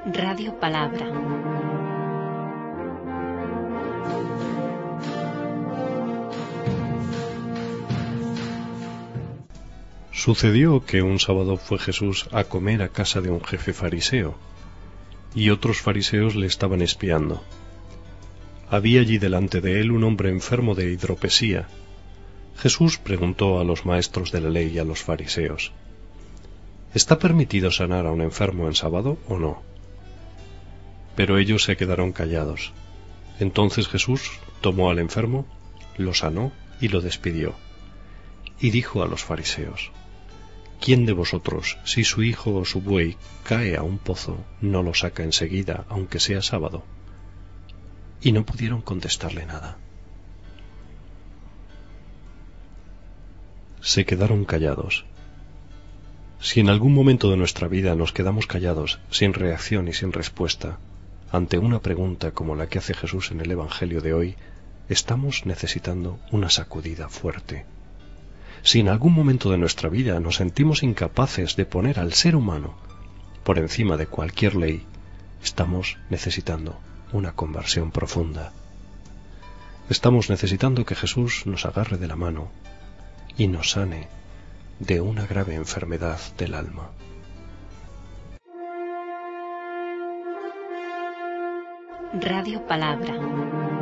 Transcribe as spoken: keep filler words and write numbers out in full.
Radio Palabra. Sucedió que un sábado fue Jesús a comer a casa de un jefe fariseo, y otros fariseos le estaban espiando. Había allí delante de él un hombre enfermo de hidropesía. Jesús preguntó a los maestros de la ley y a los fariseos: ¿está permitido sanar a un enfermo en sábado o no? Pero ellos se quedaron callados. Entonces Jesús tomó al enfermo, lo sanó y lo despidió. Y dijo a los fariseos: ¿quién de vosotros, si su hijo o su buey cae a un pozo, no lo saca enseguida, aunque sea sábado? Y no pudieron contestarle nada. Se quedaron callados. Si en algún momento de nuestra vida nos quedamos callados, sin reacción y sin respuesta, ante una pregunta como la que hace Jesús en el Evangelio de hoy, estamos necesitando una sacudida fuerte. Si en algún momento de nuestra vida nos sentimos incapaces de poner al ser humano por encima de cualquier ley, estamos necesitando una conversión profunda. Estamos necesitando que Jesús nos agarre de la mano y nos sane de una grave enfermedad del alma. Radio Palabra.